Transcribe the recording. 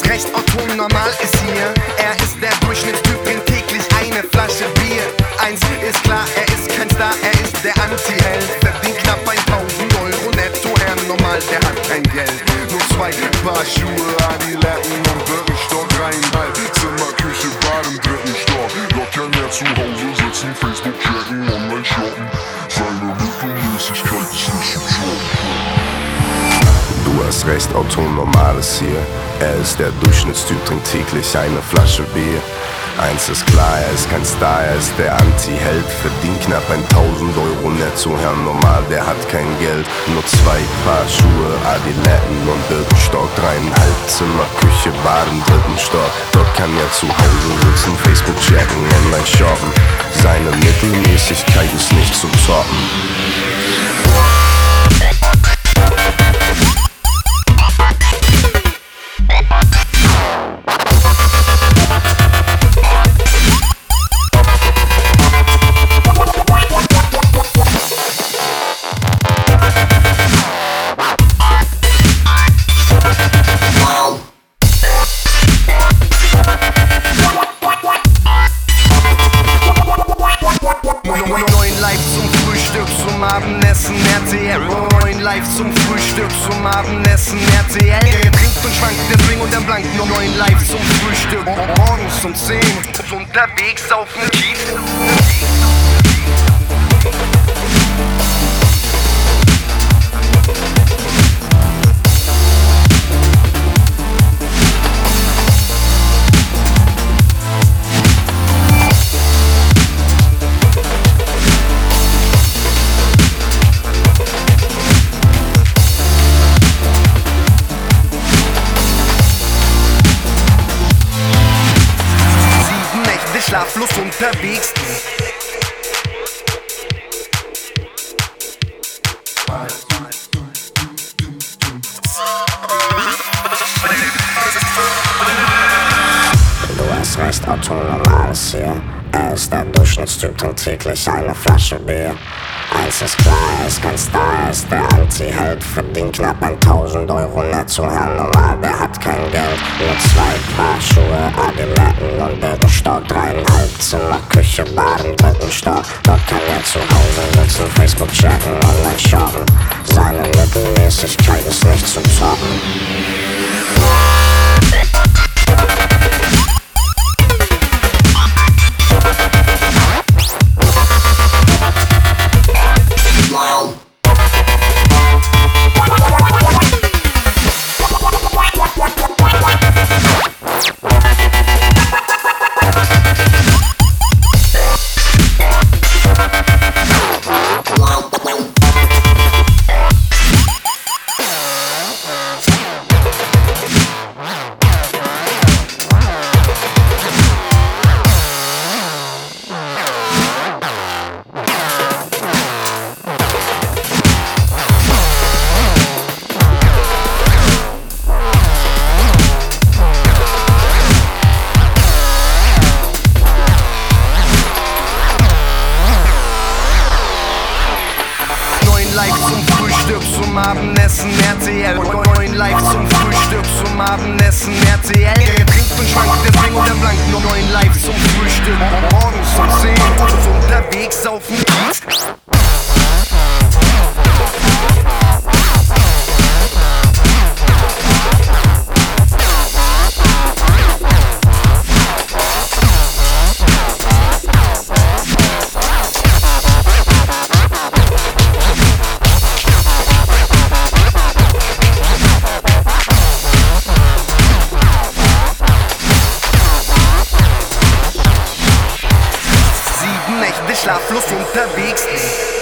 recht, Otto normal ist hier. Er ist der Durchschnittstyp, trinkt täglich eine Flasche Bier. Eins ist klar, er ist kein Star, er ist der Anti-Held. Verdient knapp 1000 Euro netto, Herr normal, der hat kein Geld. Nur 2 Paar Schuhe, Adiletten und Birkenstock, reinhalt. Zimmer, Küche, Bad im 3. Stock. Dort kann er zu Hause sitzen, Facebook checken, online shoppen. Seine Mittelmäßigkeit ist nicht zu shoppen. Du hast recht, Otto normal ist hier. Er ist der Durchschnittstyp, trinkt täglich eine Flasche Bier. Eins ist klar, er ist kein Star, er ist der Anti-Held. Verdient knapp 1000 Euro netto, Herr normal, der hat kein Geld. Nur 2 Paar Schuhe, Adiletten und Birkenstock. 3,5 Zimmer, Küche, Bad im 3. Stock. Dort kann er zu Hause sitzen, Facebook checken, online shoppen. Seine Mittelmäßigkeit ist nicht zu toppen. Live zum Frühstück, zum Abendessen, RTL. 9 live zum Frühstück, zum Abendessen, RTL. Er trinkt und schwankt, der Swing und der Blank. 9 live zum Frühstück, morgens um 10. Unterwegs auf dem Kiez. Schlaflos unterwegs. Du hast recht, Otto normal ist hier. Er ist der Durchschnittstyp, trinkt täglich eine Flasche Bier. Eins ist klar, er ist kein Star, er ist der Anti-Held. Verdient knapp 1000 Euro netto, Herr normal, der hat kein Geld. Nur 2 Paar Schuhe, Adiletten und Birkenstock. 3,5 Zimmer, Küche, Bad im 3. Stock. Dort kann er zu Hause sitzen, Facebook checken, online shoppen. Seine Mittelmäßigkeit ist nicht zu toppen. Live zum Frühstück, zum Abendessen, RTL. 9 live zum Frühstück, zum Abendessen, RTL. Er trinkt und schwankt, der Swing und der Blank. 9 live zum Frühstück, morgens um 10. Und unterwegs auf dem Kiez. Schlaflos unterwegs.